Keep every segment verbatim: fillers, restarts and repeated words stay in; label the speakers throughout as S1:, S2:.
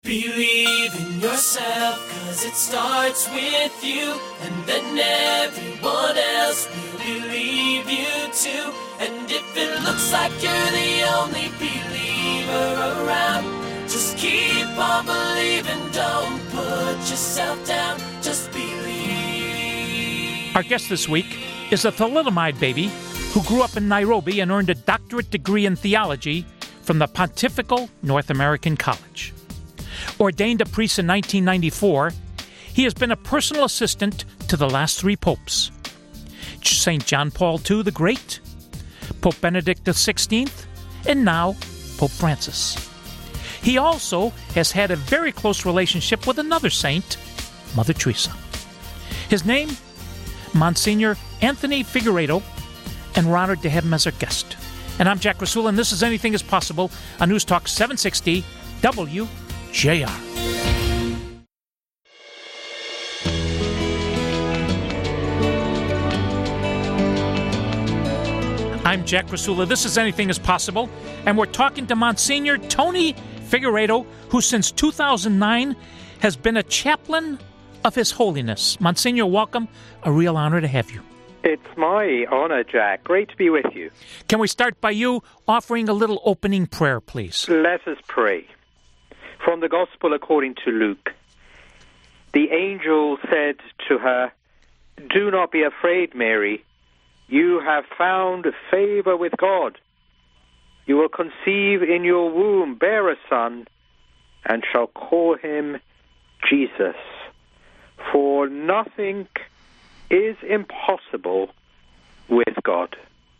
S1: Believe in yourself, cause it starts with you, and then everyone else will believe you too. And if it looks like you're the only believer around, just keep on believing, don't put yourself down, just believe.
S2: Our guest this week is a thalidomide baby who grew up in Nairobi and earned a doctorate degree in theology from the Pontifical North American College. Ordained a priest in nineteen ninety-four, he has been a personal assistant to the last three popes: Saint John Paul the Second the Great, Pope Benedict the sixteenth, and now Pope Francis. He also has had a very close relationship with another saint, Mother Teresa. His name, Monsignor Anthony Figueiredo, and we're honored to have him as our guest. And I'm Jack Rasula, and this is Anything is Possible on News Talk seven sixty W J R. I'm Jack Rasula. This is Anything is Possible, and we're talking to Monsignor Tony Figueiredo, who since two thousand nine has been a chaplain of His Holiness. Monsignor, welcome. A real honor to have you.
S3: It's my honor, Jack. Great to be with you.
S2: Can we start by you offering a little opening prayer, please?
S3: Let us pray. From the Gospel according to Luke. The angel said to her, "Do not be afraid, Mary. You have found favor with God. You will conceive in your womb, bear a son, and shall call him Jesus. For nothing is impossible with God."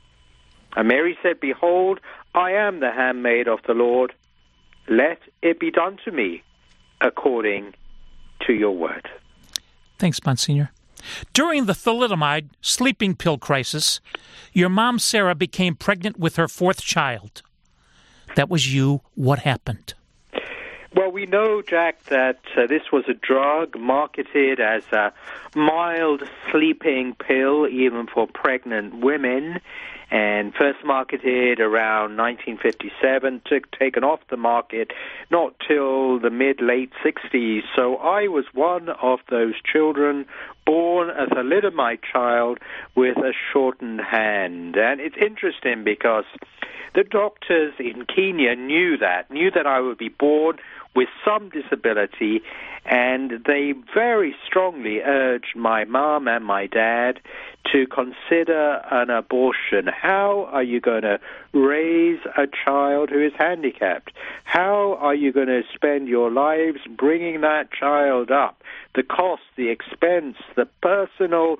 S3: And Mary said, "Behold, I am the handmaid of the Lord. Let it be done to me according to your word."
S2: Thanks, Monsignor. During the thalidomide sleeping pill crisis, your mom, Sarah, became pregnant with her fourth child. That was you. What happened?
S3: Well, we know, Jack, that uh, this was a drug marketed as a mild sleeping pill, even for pregnant women, and first marketed around nineteen fifty-seven, took, taken off the market not till the mid-late sixties. So I was one of those children born a thalidomide child with a shortened hand. And it's interesting because the doctors in Kenya knew that, knew that I would be born with some disability, and they very strongly urged my mom and my dad to consider an abortion. How are you going to raise a child who is handicapped? How are you going to spend your lives bringing that child up? The cost, the expense, the personal,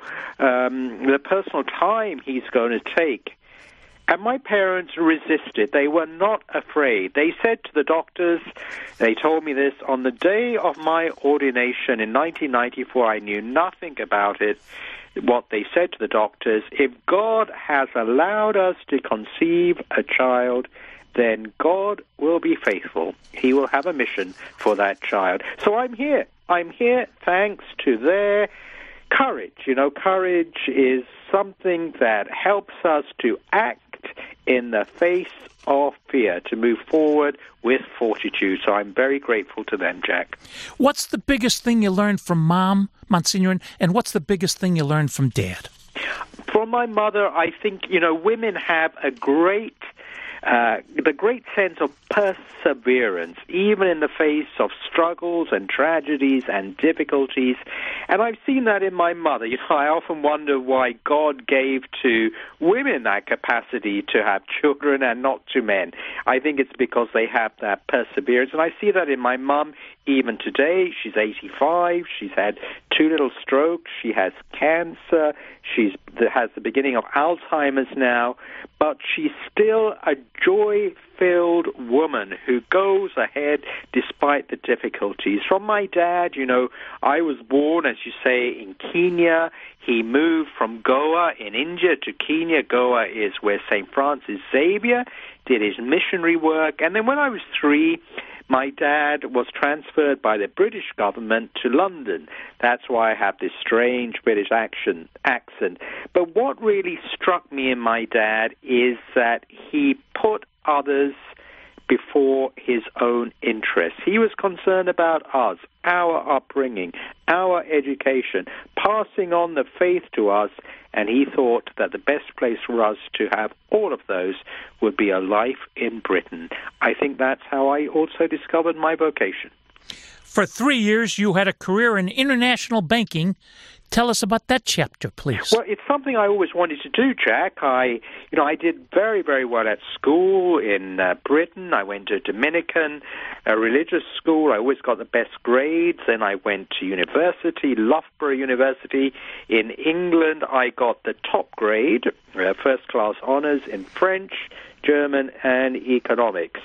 S3: um, the personal time he's going to take. And my parents resisted. They were not afraid. They said to the doctors, they told me this, on the day of my ordination in nineteen ninety-four, I knew nothing about it. What they said to the doctors, if God has allowed us to conceive a child, then God will be faithful. He will have a mission for that child. So I'm here. I'm here thanks to their courage. You know, courage is something that helps us to act in the face of fear, to move forward with fortitude. So I'm very grateful to them, Jack.
S2: What's the biggest thing you learned from Mom, Monsignor, and what's the biggest thing you learned from Dad?
S3: From my mother, I think, you know, women have a great Uh, the great sense of perseverance, even in the face of struggles and tragedies and difficulties. And I've seen that in my mother. You know, I often wonder why God gave to women that capacity to have children and not to men. I think it's because they have that perseverance. And I see that in my mum even today. She's eighty-five. She's had two little strokes. She has cancer. She has the beginning of Alzheimer's now. But she's still a joy-filled woman who goes ahead despite the difficulties. From my dad, you know, I was born, as you say, in Kenya. He moved from Goa in India to Kenya. Goa is where Saint Francis Xavier did his missionary work. And then when I was three, my dad was transferred by the British government to London. That's why I have this strange British accent. accent. But what really struck me in my dad is that he put others before his own interests. He was concerned about us, our upbringing, our education, passing on the faith to us, and he thought that the best place for us to have all of those would be a life in Britain. I think that's how I also discovered my vocation.
S2: For three years, you had a career in international banking. Tell us about that chapter, please.
S3: Well, it's something I always wanted to do, Jack. I, you know, I did very, very well at school in uh, Britain. I went to Dominican, a religious school. I always got the best grades. Then I went to university, Loughborough University in England. I got the top grade, uh, first-class honors in French, German, and economics.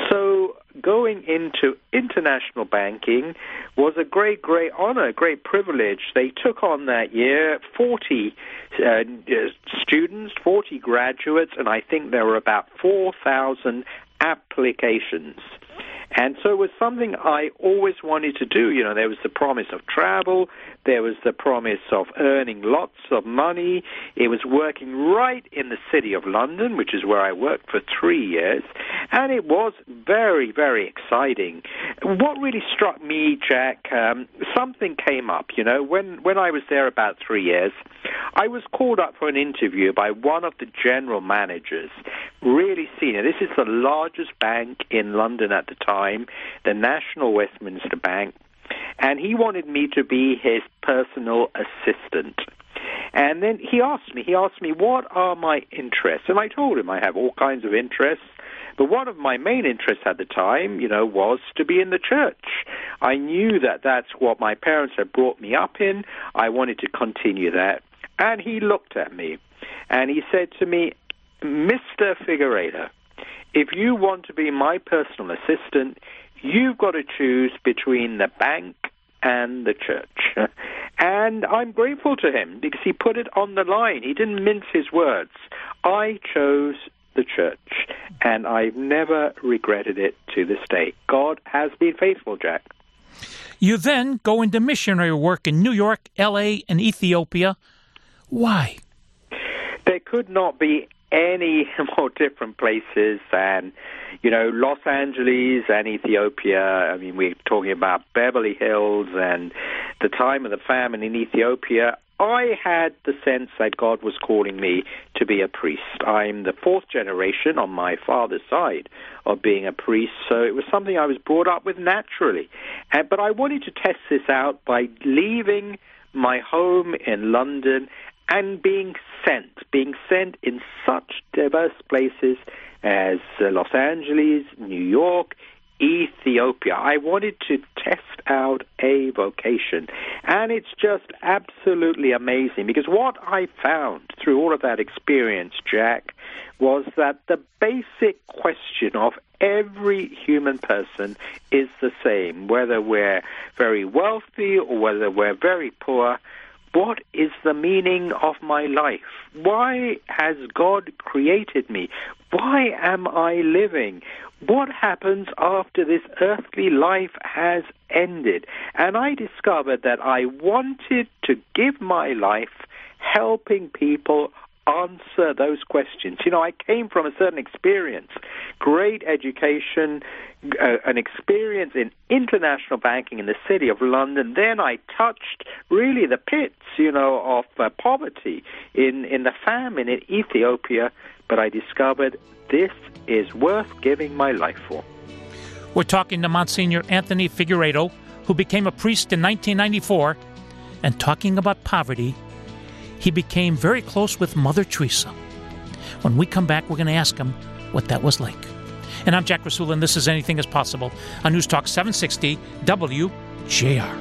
S3: So going into international banking was a great, great honor, great privilege. They took on that year forty uh, students, forty graduates, and I think there were about four thousand applications. And so it was something I always wanted to do. You know, there was the promise of travel. There was the promise of earning lots of money. It was working right in the city of London, which is where I worked for three years. And it was very, very exciting. What really struck me, Jack, um, something came up. You know, when, when I was there about three years, I was called up for an interview by one of the general managers, really senior. This is the largest bank in London at the time, the National Westminster Bank, and he wanted me to be his personal assistant. And then he asked me, he asked me, what are my interests? And I told him I have all kinds of interests, but one of my main interests at the time, you know, was to be in the church. I knew that that's what my parents had brought me up in. I wanted to continue that. And he looked at me, and he said to me, Mister Figueiredo, if you want to be my personal assistant, you've got to choose between the bank and the church. And I'm grateful to him because he put it on the line. He didn't mince his words. I chose the church, and I've never regretted it to this day. God has been faithful, Jack.
S2: You then go into missionary work in New York, L A, and Ethiopia. Why?
S3: There could not be any more different places than, you know, Los Angeles and Ethiopia. I mean, we're talking about Beverly Hills and the time of the famine in Ethiopia. I had the sense that God was calling me to be a priest. I'm the fourth generation on my father's side of being a priest, so it was something I was brought up with naturally. Uh, but I wanted to test this out by leaving my home in London and being sent, being sent in such diverse places as uh, Los Angeles, New York, Ethiopia. I wanted to test out a vocation. And it's just absolutely amazing because what I found through all of that experience, Jack, was that the basic question of every human person is the same, whether we're very wealthy or whether we're very poor. What is the meaning of my life? Why has God created me? Why am I living? What happens after this earthly life has ended? And I discovered that I wanted to give my life helping people answer those questions. You know, I came from a certain experience, great education, uh, an experience in international banking in the city of London. Then I touched really the pits, you know, of uh, poverty in, in the famine in Ethiopia. But I discovered this is worth giving my life for.
S2: We're talking to Monsignor Anthony Figueiredo, who became a priest in nineteen ninety-four, and talking about poverty, he became very close with Mother Teresa. When we come back, we're going to ask him what that was like. And I'm Jack Rasul, and this is Anything is Possible on News Talk seven sixty W J R.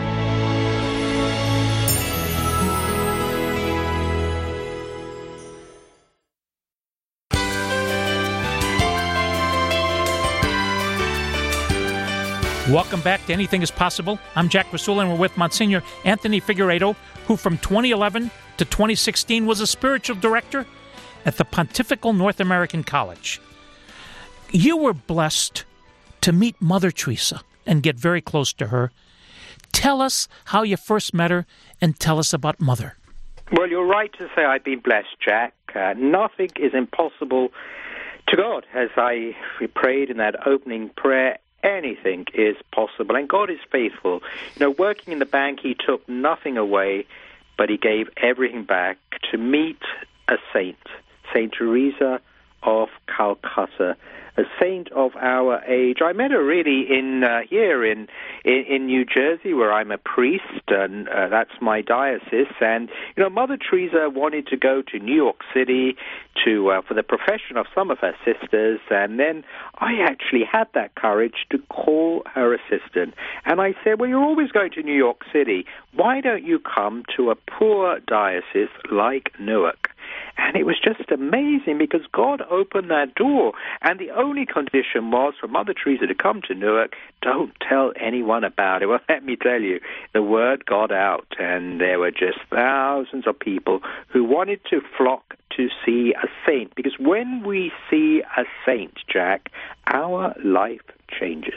S2: Welcome back to Anything is Possible. I'm Jack Rasul, and we're with Monsignor Anthony Figueiredo, who from twenty eleven to twenty sixteen was a spiritual director at the Pontifical North American College. You were blessed to meet Mother Teresa and get very close to her. Tell us how you first met her, and tell us about Mother.
S3: Well, you're right to say I've been blessed, Jack. Uh, nothing is impossible To God, as I we prayed in that opening prayer, anything is possible, and God is faithful. You know, working in the bank, he took nothing away, but he gave everything back to meet a saint, Saint Teresa of Calcutta, a saint of our age. I met her really in uh, here in, in in New Jersey, where I'm a priest, and uh, that's my diocese. And you know, Mother Teresa wanted to go to New York City to uh, for the profession of some of her sisters, and then I actually had that courage to call her assistant, and I said, "Well, you're always going to New York City. Why don't you come to a poor diocese like Newark?" And it was just amazing because God opened that door. And the only condition was for Mother Teresa to come to Newark, don't tell anyone about it. Well, let me tell you, the word got out, and there were just thousands of people who wanted to flock to see a saint. Because when we see a saint, Jack, our life changes.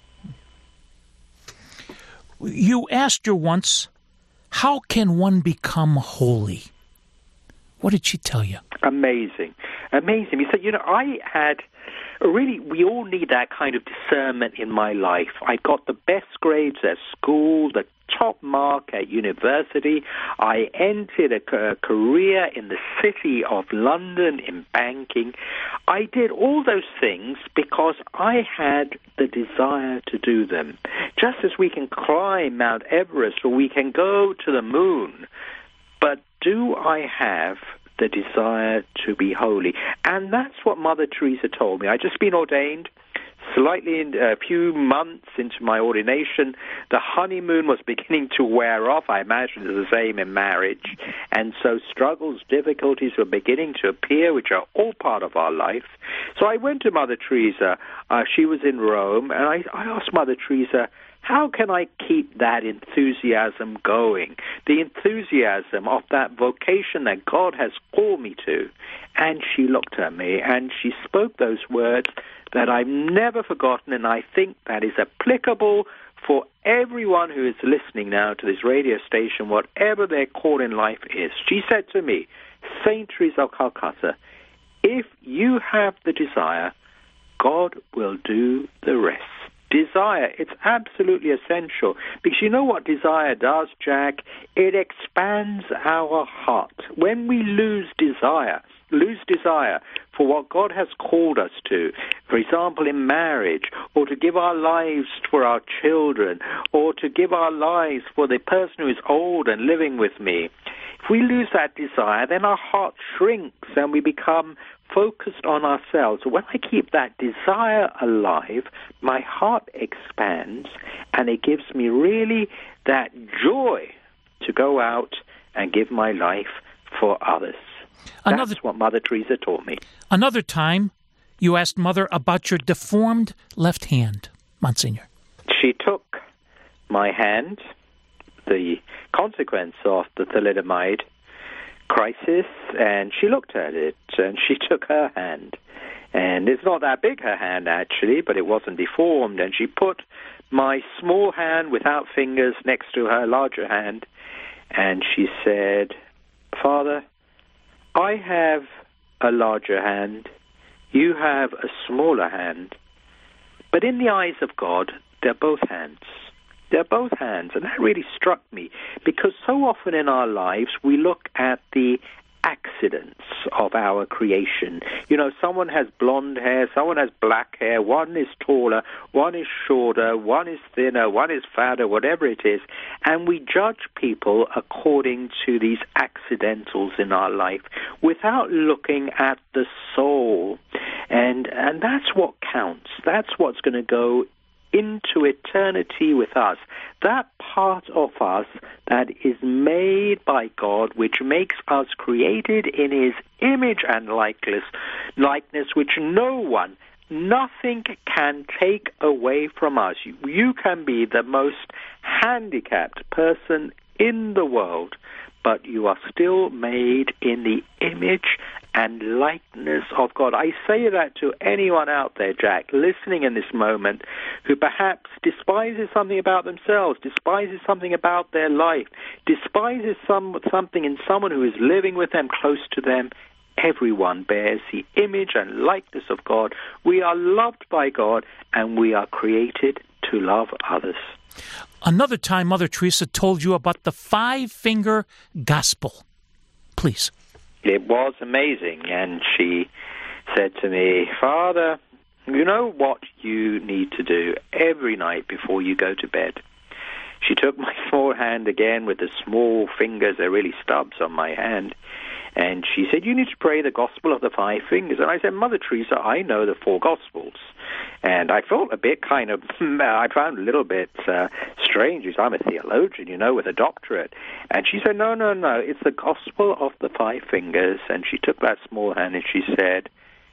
S2: You asked her once, how can one become holy? What did she tell you?
S3: Amazing. Amazing. He said, you know, I had, really, we all need that kind of discernment in my life. I got the best grades at school, the top mark at university. I entered a career in the city of London in banking. I did all those things because I had the desire to do them. Just as we can climb Mount Everest or we can go to the moon, but do I have the desire to be holy? And that's what Mother Teresa told me. I'd just been ordained, slightly in a few months into my ordination. The honeymoon was beginning to wear off. I imagine it's the same in marriage. And so struggles, difficulties were beginning to appear, which are all part of our life. So I went to Mother Teresa. Uh, she was in Rome, and I, I asked Mother Teresa, how can I keep that enthusiasm going? The enthusiasm of that vocation that God has called me to. And she looked at me and she spoke those words that I've never forgotten, and I think that is applicable for everyone who is listening now to this radio station, whatever their call in life is. She said to me, Saint Teresa of Calcutta, if you have the desire, God will do the rest. Desire, it's absolutely essential, because you know what desire does, Jack? It expands our heart. When we lose desire, lose desire for what God has called us to, for example, in marriage, or to give our lives for our children, or to give our lives for the person who is old and living with me, if we lose that desire, then our heart shrinks and we become focused on ourselves. When I keep that desire alive, my heart expands, and it gives me really that joy to go out and give my life for others. Another, That's what Mother Teresa taught me.
S2: Another time, you asked Mother about your deformed left hand, Monsignor.
S3: She took my hand, the consequence of the thalidomide crisis, and she looked at it, and she took her hand. And it's not that big, her hand, actually, but it wasn't deformed. And she put my small hand without fingers next to her larger hand, and she said, Father, I have a larger hand, you have a smaller hand, but in the eyes of God, they're both hands. They're both hands, and that really struck me, because so often in our lives we look at the accidents of our creation. You know, someone has blonde hair, someone has black hair, one is taller, one is shorter, one is thinner, one is fatter, whatever it is, and we judge people according to these accidentals in our life without looking at the soul. And and that's what counts. That's what's going to go into eternity with us. That part of us that is made by God, which makes us created in his image and likeness, likeness which no one, nothing can take away from us. You, you can be the most handicapped person in the world, but you are still made in the image and likeness of God. I say that to anyone out there, Jack, listening in this moment, who perhaps despises something about themselves, despises something about their life, despises some, something in someone who is living with them, close to them. everyone bears the image and likeness of God. We are loved by God, and we are created to love others.
S2: Another time, Mother Teresa told you about the five-finger gospel. Please.
S3: It was amazing, and she said to me, Father, you know what you need to do every night before you go to bed? She took my small hand again with the small fingers, they're really stubs on my hand, and she said, you need to pray the gospel of the five fingers. And I said, Mother Teresa, I know the four gospels. And I felt a bit kind of, I found a little bit uh, strange, because I'm a theologian, you know, with a doctorate. And she said, no, no, no, it's the gospel of the five fingers. And she took that small hand and she said,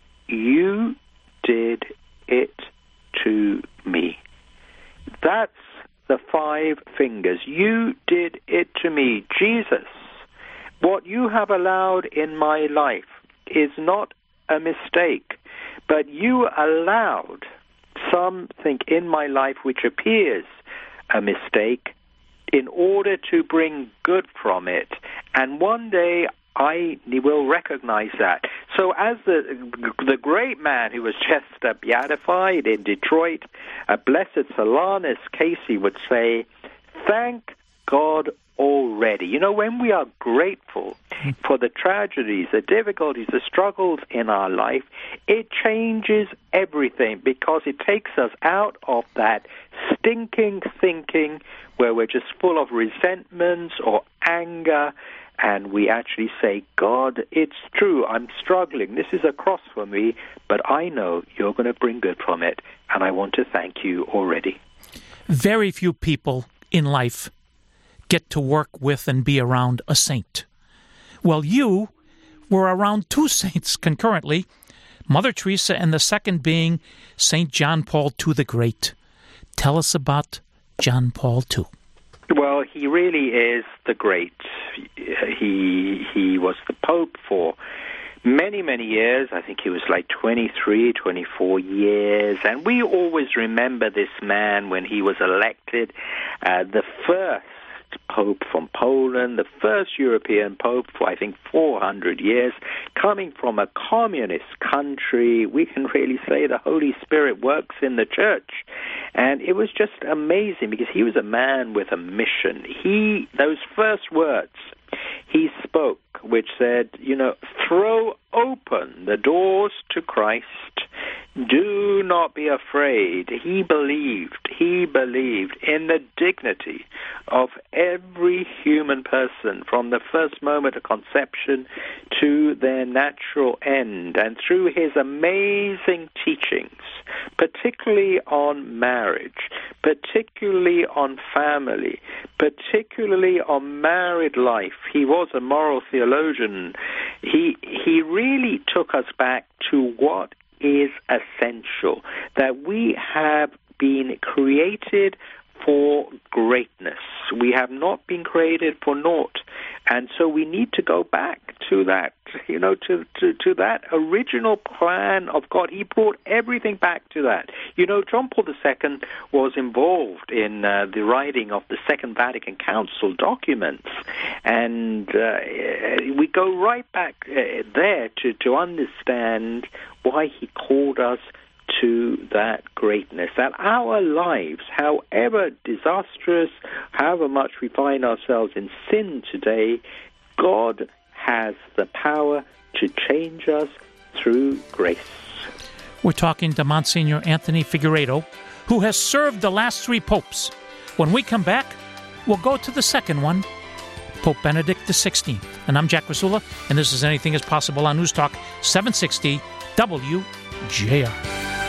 S3: you did it to me. That's the five fingers. You did it to me. Jesus, what you have allowed in my life is not a mistake, but you allowed something in my life which appears a mistake in order to bring good from it. And one day I will recognize that. So as the the great man who was just uh, beatified in Detroit, uh, Blessed Solanus Casey would say, thank God already. You know, when we are grateful for the tragedies, the difficulties, the struggles in our life, it changes everything, because it takes us out of that stinking thinking where we're just full of resentments or anger, and we actually say, God, it's true, I'm struggling, this is a cross for me, but I know you're going to bring good from it, and I want to thank you already.
S2: Very few people in life get to work with and be around a saint. Well, you were around two saints concurrently, Mother Teresa and the second being Saint John Paul the Second the Great. Tell us about John Paul the Second.
S3: Well, he really is the great. He he was the Pope for many, many years. I think he was like twenty-three, twenty-four years. And we always remember this man when he was elected, uh, the first Pope from Poland, the first European Pope for, I think, four hundred years, coming from a communist country. We can really say the Holy Spirit works in the church. And it was just amazing, because he was a man with a mission. He, those first words he spoke, which said, you know, throw open the doors to Christ. Do not be afraid. He believed, he believed in the dignity of every human person from the first moment of conception to their natural end. And through his amazing teachings, particularly on marriage, particularly on family, particularly on married life, he was a moral theologian. He, he really took us back to what is essential, that we have been created for greatness. We have not been created for naught. And so we need to go back to that, you know, to, to, to that original plan of God. He brought everything back to that. You know, John Paul the Second was involved in uh, the writing of the Second Vatican Council documents. And uh, we go right back uh, there to, to understand why he called us to that greatness, that our lives, however disastrous, however much we find ourselves in sin today, God has the power to change us through grace.
S2: We're talking to Monsignor Anthony Figueiredo, who has served the last three popes. When we come back, we'll go to the second one, Pope Benedict the sixteenth. And I'm Jack Rasula, and this is Anything is Possible on News Talk seven sixty W J R.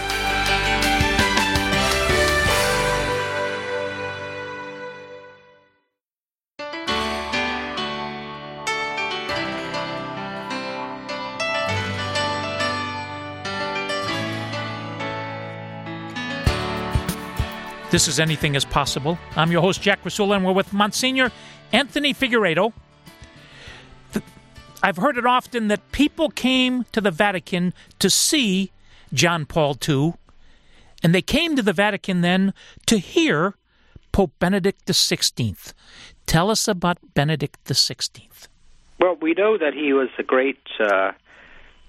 S2: This is Anything is Possible. I'm your host, Jack Rasula, and we're with Monsignor Anthony Figueiredo. I've heard it often that people came to the Vatican to see John Paul the Second, and they came to the Vatican then to hear Pope Benedict the sixteenth. Tell us about Benedict the sixteenth.
S3: Well, we know that he was a great uh,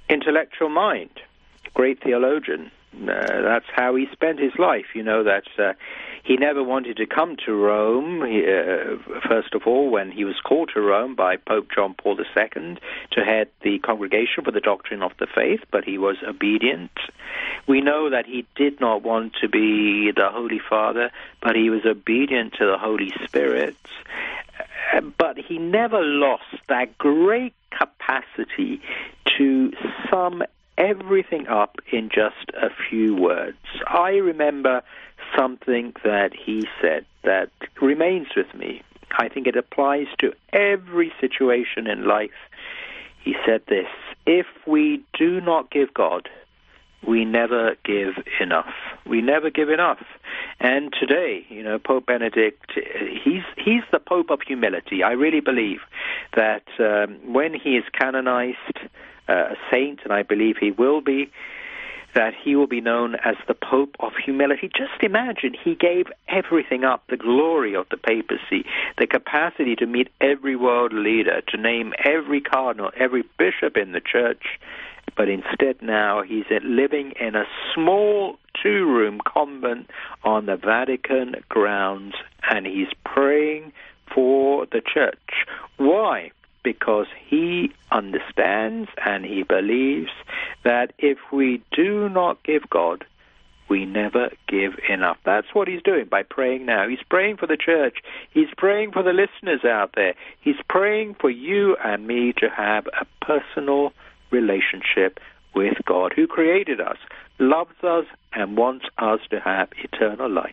S3: intellectual mind, great theologian. Uh, that's how he spent his life. You know that uh, he never wanted to come to Rome, he, uh, first of all, when he was called to Rome by Pope John Paul the Second to head the Congregation for the Doctrine of the Faith, but he was obedient. We know that he did not want to be the Holy Father, but he was obedient to the Holy Spirit. Uh, but he never lost that great capacity to sum everything up in just a few words. I remember something that he said that remains with me. I think it applies to every situation in life. He said this: if we do not give God, we never give enough. We never give enough. And today, you know, Pope Benedict, he's he's the Pope of humility. I really believe that um, when he is canonized uh, a saint, and I believe he will be, that he will be known as the Pope of humility. Just imagine, he gave everything up, the glory of the papacy, the capacity to meet every world leader, to name every cardinal, every bishop in the church. But instead now he's living in a small two-room convent on the Vatican grounds, and he's praying for the church. Why? Because he understands and he believes that if we do not give God, we never give enough. That's what he's doing by praying now. He's praying for the church. He's praying for the listeners out there. He's praying for you and me to have a personal relationship with God, who created us, loves us, and wants us to have eternal life.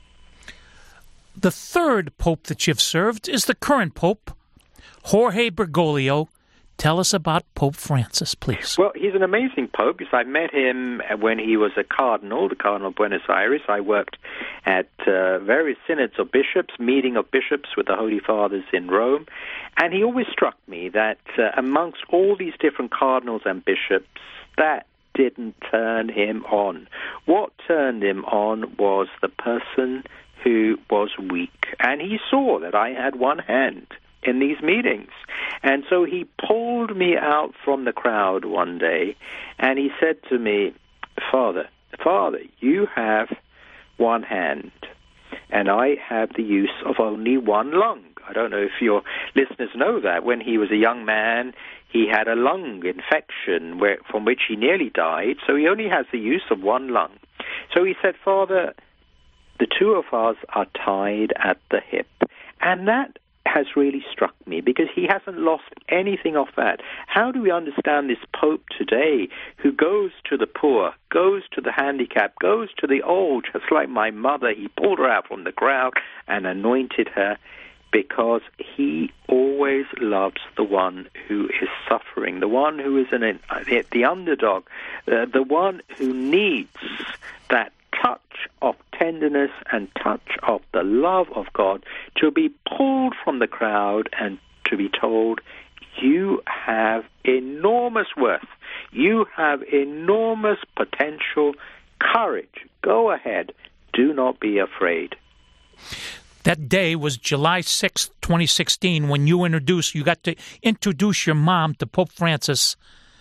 S2: The third pope that you've served is the current pope, Jorge Bergoglio. Tell us about Pope Francis, please.
S3: Well, he's an amazing pope because I met him when he was a cardinal, the Cardinal of Buenos Aires. I worked at uh, various synods of bishops, meeting of bishops with the Holy Fathers in Rome. And he always struck me that uh, amongst all these different cardinals and bishops, that didn't turn him on. What turned him on was the person who was weak. And he saw that I had one hand in these meetings. And so he pulled me out from the crowd one day, and he said to me, Father, Father, you have one hand, and I have the use of only one lung. I don't know if your listeners know that. When he was a young man, he had a lung infection where, from which he nearly died, so he only has the use of one lung. So he said, Father, the two of us are tied at the hip. And that has really struck me, because he hasn't lost anything of that. How do we understand this Pope today who goes to the poor, goes to the handicapped, goes to the old, just like my mother? He pulled her out from the crowd and anointed her, because he always loves the one who is suffering, the one who is an, the underdog, uh, the one who needs that touch of tenderness and touch of the love of God, to be pulled from the crowd and to be told, you have enormous worth, you have enormous potential, courage, go ahead, do not be afraid.
S2: That day was July sixth, twenty sixteen, when you introduced, you got to introduce your mom to Pope Francis.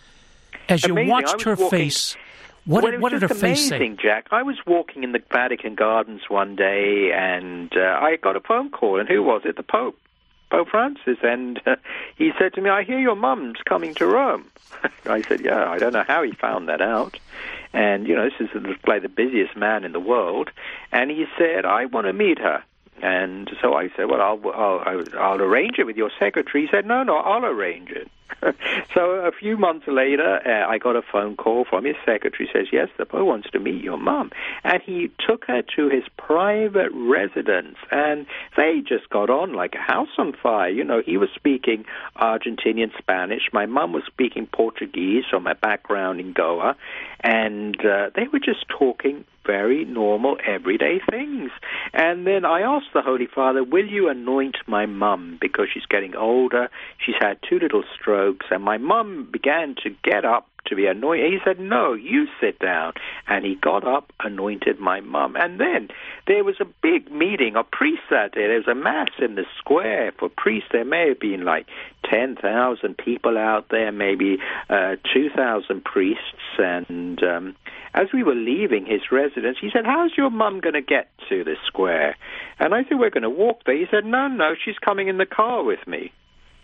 S2: As you
S3: Amazing.
S2: watched her
S3: walking,
S2: face, what,
S3: well,
S2: did, what did her face say?
S3: Amazing, Jack. I was walking in the Vatican Gardens one day, and uh, I got a phone call, and who was it? The Pope, Pope Francis, and uh, he said to me, I hear your mum's coming to Rome. I said, yeah, I don't know how he found that out. And, you know, this is like the busiest man in the world. And he said, I want to meet her. And so I said, well, I'll, I'll, I'll arrange it with your secretary. He said, no, no, I'll arrange it. So a few months later, uh, I got a phone call from his secretary. Says, yes, the Pope wants to meet your mum. And he took her to his private residence, and they just got on like a house on fire. You know, he was speaking Argentinian Spanish. My mum was speaking Portuguese from my background in Goa. And uh, they were just talking very normal, everyday things. And then I asked the Holy Father, will you anoint my mum? Because she's getting older. She's had two little strokes. And my mum began to get up to be anointed. He said, no, you sit down. And he got up, anointed my mum. And then there was a big meeting of priests that day. There was a mass in the square for priests. There may have been like ten thousand people out there, maybe uh, two thousand priests. And um, as we were leaving his residence, he said, how's your mum going to get to the square? And I said, we're going to walk there. He said, no, no, she's coming in the car with me.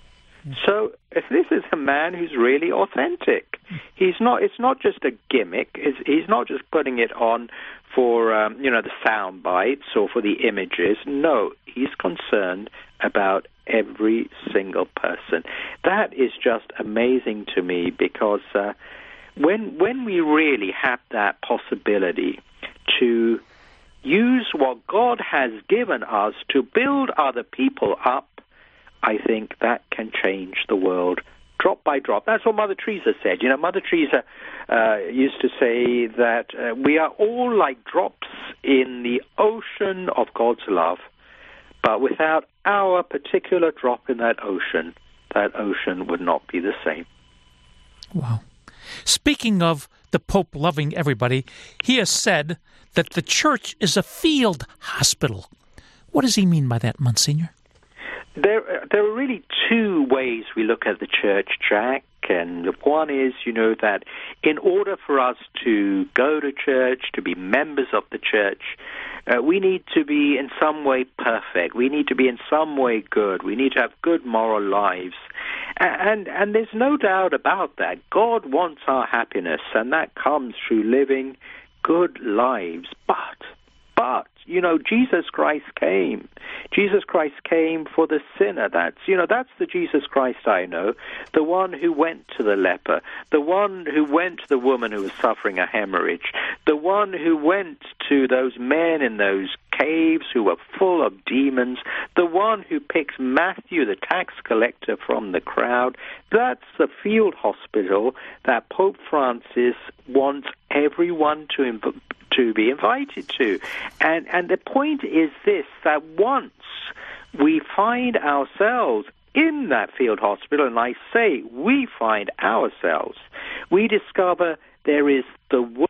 S3: So if this is a man who's really authentic, he's not. It's not just a gimmick. It's, he's not just putting it on for um, you know the sound bites or for the images. No, he's concerned about every single person. That is just amazing to me because uh, when when we really have that possibility to use what God has given us to build other people up, I think that can change the world drop by drop. That's what Mother Teresa said. You know, Mother Teresa uh, used to say that uh, we are all like drops in the ocean of God's love, but without our particular drop in that ocean, that ocean would not be the same.
S2: Wow. Speaking of the Pope loving everybody, he has said that the church is a field hospital. What does he mean by that, Monsignor?
S3: There, there are really two ways we look at the church, Jack. And one is, you know, that in order for us to go to church, to be members of the church, uh, we need to be in some way perfect. We need to be in some way good. We need to have good moral lives. And, and there's no doubt about that. God wants our happiness, and that comes through living good lives. But, but, you know, Jesus Christ came. Jesus Christ came for the sinner. That's, you know, that's the Jesus Christ I know, the one who went to the leper, the one who went to the woman who was suffering a hemorrhage, the one who went to those men in those caves who were full of demons, the one who picked Matthew, the tax collector, from the crowd. That's the field hospital that Pope Francis wants everyone to inv- to be invited to. And and the point is this, that once we find ourselves in that field hospital, and I say we find ourselves, we discover there is the word,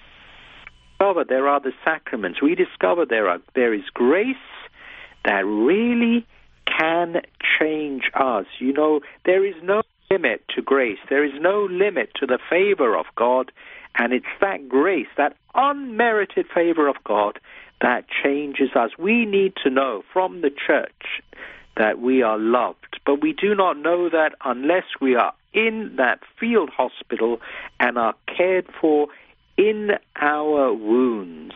S3: discover there are the sacraments, we discover there are there is grace that really can change us. You know, there is no limit to grace. There is no limit to the favor of God. And it's that grace, that unmerited favor of God, that changes us. We need to know from the church that we are loved. But we do not know that unless we are in that field hospital and are cared for in our wounds.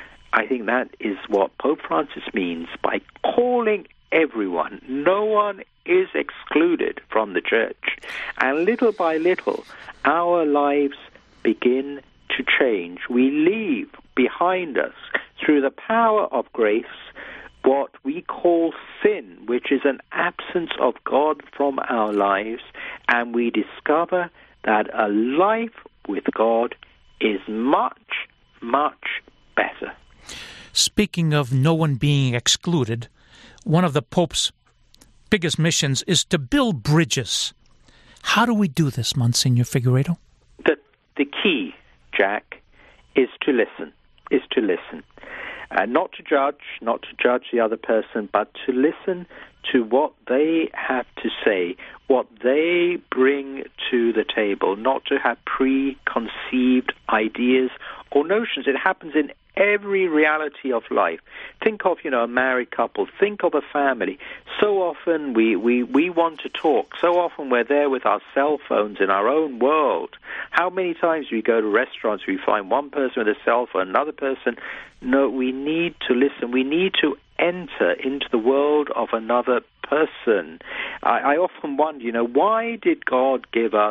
S3: I think that is what Pope Francis means by calling everyone. No one is excluded from the church. And little by little, our lives begin to change. We leave behind us, through the power of grace, what we call sin, which is an absence of God from our lives, and we discover that a life with God is much, much better.
S2: Speaking of no one being excluded, one of the Pope's biggest missions is to build bridges. How do we do this, Monsignor Figueiredo?
S3: The, the key, Jack, is to listen, is to listen. Uh, not to judge, not to judge the other person, but to listen to what they have to say, what they bring to the table, not to have preconceived ideas or notions. It happens in every reality of life. Think of, you know, a married couple. Think of a family. So often we, we, we want to talk. So often we're there with our cell phones in our own world. How many times we go to restaurants, we find one person with a cell phone, another person. No, we need to listen. We need to enter into the world of another person. I, I often wonder, you know, why did God give us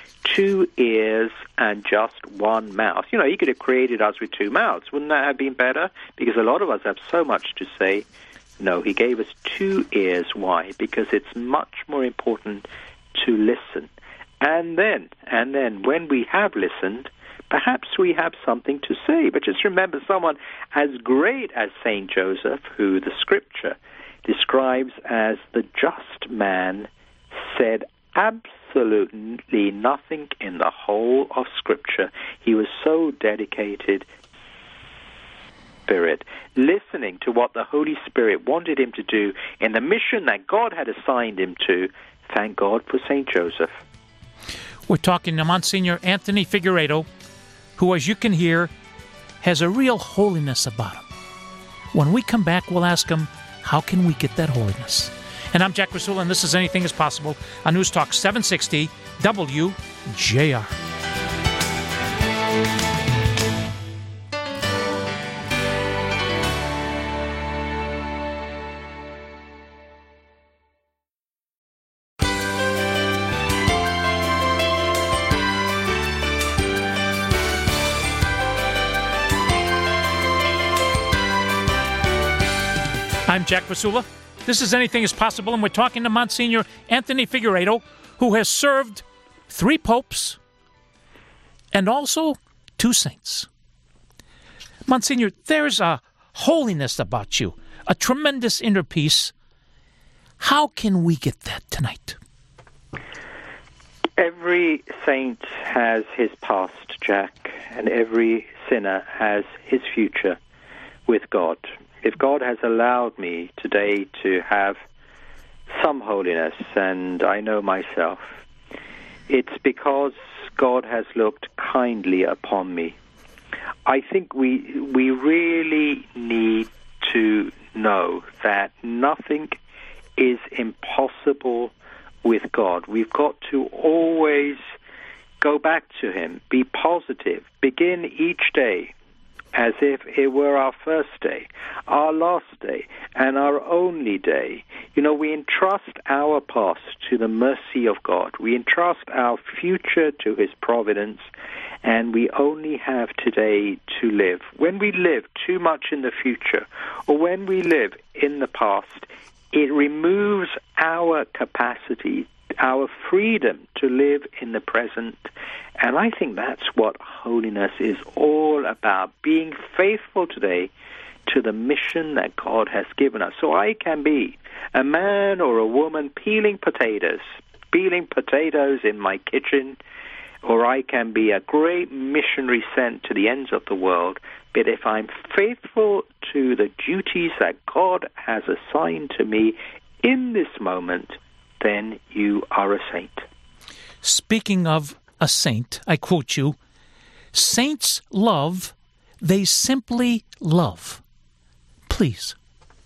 S3: two ears and just one mouth? You know, he could have created us with two mouths. Wouldn't that have been better? Because a lot of us have so much to say. No, he gave us two ears. Why? Because it's much more important to listen. And then, and then when we have listened, perhaps we have something to say. But just remember, someone as great as Saint Joseph, who the Scripture describes as the just man, said, absolutely nothing in the whole of Scripture. He was so dedicated. Spirit, listening to what the Holy Spirit wanted him to do in the mission that God had assigned him to. Thank God for Saint Joseph.
S2: We're talking to Monsignor Anthony Figueiredo, who, as you can hear, has a real holiness about him. When we come back, we'll ask him, how can we get that holiness? And I'm Jack Rasula, and this is Anything is Possible on News Talk seven sixty W J R. I'm Jack Rasula. This is Anything is Possible, and we're talking to Monsignor Anthony Figueiredo, who has served three popes and also two saints. Monsignor, there's a holiness about you, a tremendous inner peace. How can we get that tonight?
S3: Every saint has his past, Jack, and every sinner has his future with God. If God has allowed me today to have some holiness, and I know myself, it's because God has looked kindly upon me. I think we we really need to know that nothing is impossible with God. We've got to always go back to Him, be positive, begin each day as if it were our first day, our last day, and our only day. You know, we entrust our past to the mercy of God. We entrust our future to His providence, and we only have today to live. When we live too much in the future, or when we live in the past, it removes our capacity, our freedom to live in the present. And I think that's what holiness is all about, being faithful today to the mission that God has given us. So I can be a man or a woman peeling potatoes, peeling potatoes in my kitchen, or I can be a great missionary sent to the ends of the world. But if I'm faithful to the duties that God has assigned to me in this moment, then you are a saint.
S2: Speaking of a saint, I quote you, saints love, they simply love. Please.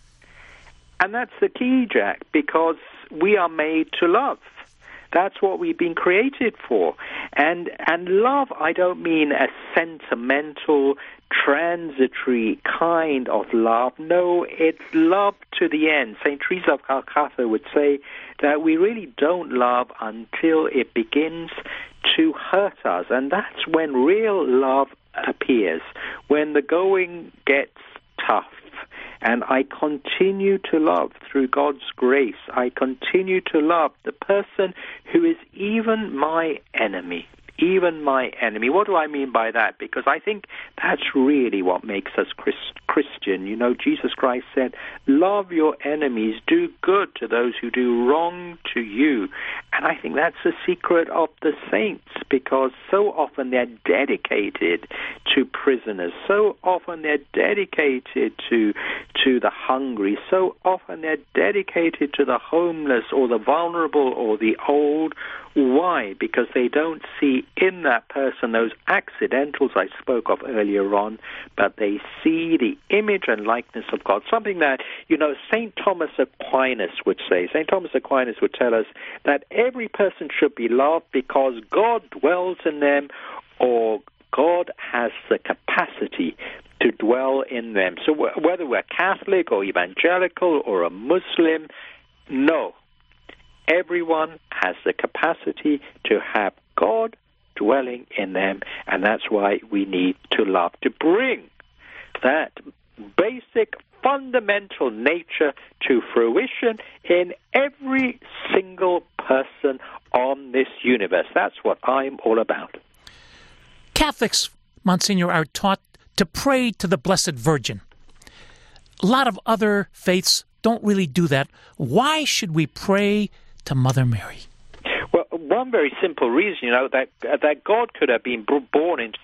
S3: And that's the key, Jack, because we are made to love. That's what we've been created for. And and love, I don't mean a sentimental, transitory kind of love. No, it's love to the end. Saint Teresa of Calcutta would say that we really don't love until it begins to hurt us. And that's when real love appears, when the going gets tough. And I continue to love through God's grace. I continue to love the person who is even my enemy. Even my enemy. What do I mean by that? Because I think that's really what makes us Christ- Christian. You know, Jesus Christ said, love your enemies, do good to those who do wrong to you. And I think that's the secret of the saints, because so often they're dedicated to prisoners. So often they're dedicated to, to the hungry. So often they're dedicated to the homeless or the vulnerable or the old. Why? Because they don't see in that person those accidentals I spoke of earlier on, but they see the image and likeness of God. Something that, you know, Saint Thomas Aquinas would say. Saint Thomas Aquinas would tell us that every person should be loved because God dwells in them, or God has the capacity to dwell in them. So w- whether we're Catholic or evangelical or a Muslim, no. Everyone has the capacity to have God dwelling in them, and that's why we need to love, to bring that basic, fundamental nature to fruition in every single person on this universe. That's what I'm all about.
S2: Catholics, Monsignor, are taught to pray to the Blessed Virgin. A lot of other faiths don't really do that. Why should we pray to Mother Mary?
S3: Well, one very simple reason, you know, that that God could have been born into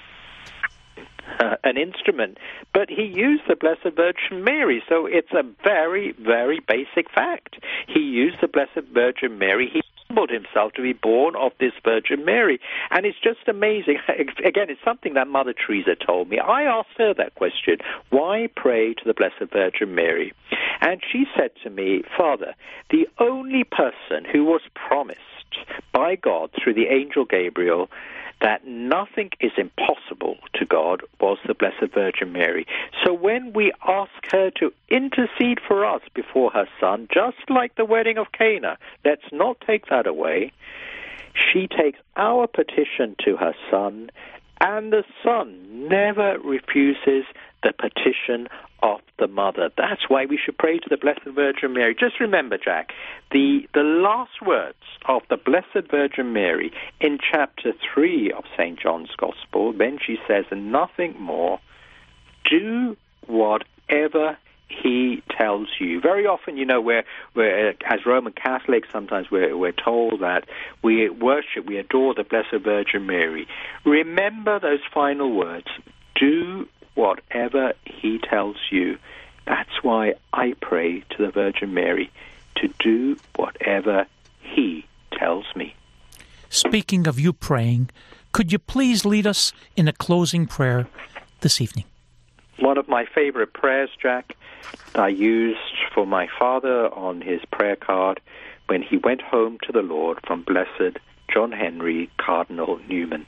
S3: uh, an instrument, but he used the Blessed Virgin Mary. So it's a very, very basic fact. He used the Blessed Virgin Mary. He humbled himself to be born of this Virgin Mary. And it's just amazing. Again, it's something that Mother Teresa told me. I asked her that question, why pray to the Blessed Virgin Mary? And she said to me, Father, the only person who was promised by God through the angel Gabriel that nothing is impossible to God was the Blessed Virgin Mary. So when we ask her to intercede for us before her Son, just like the wedding of Cana, let's not take that away. She takes our petition to her Son, and the Son never refuses the petition of the Mother. That's why we should pray to the Blessed Virgin Mary. Just remember, Jack, the, the last words of the Blessed Virgin Mary in chapter three of Saint John's Gospel, then she says nothing more, do whatever he tells you. Very often, you know, we're, we're as Roman Catholics, sometimes we're, we're told that we worship, we adore the Blessed Virgin Mary. Remember those final words, do whatever he tells you. That's why I pray to the Virgin Mary, to do whatever he tells me.
S2: Speaking of you praying, could you please lead us in a closing prayer this evening?
S3: One of my favorite prayers, Jack, I used for my father on his prayer card when he went home to the Lord from Blessed John Henry Cardinal Newman.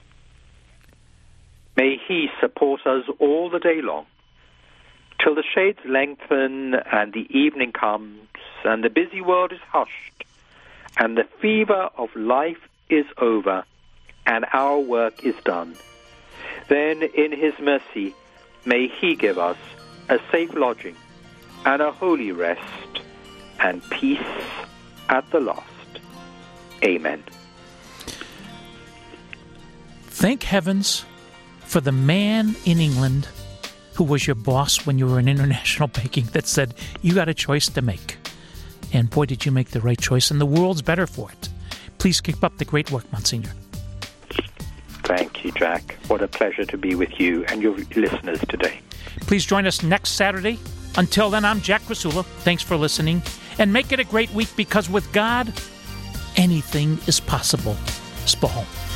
S3: May he support us all the day long, till the shades lengthen and the evening comes, and the busy world is hushed, and the fever of life is over, and our work is done. Then in his mercy may he give us a safe lodging, and a holy rest, and peace at the last. Amen.
S2: Thank heavens for the man in England who was your boss when you were in international banking that said, you got a choice to make. And boy, did you make the right choice, and the world's better for it. Please keep up the great work, Monsignor.
S3: Thank you, Jack. What a pleasure to be with you and your listeners today.
S2: Please join us next Saturday. Until then, I'm Jack Krasula. Thanks for listening. And make it a great week, because with God, anything is possible. Spahom.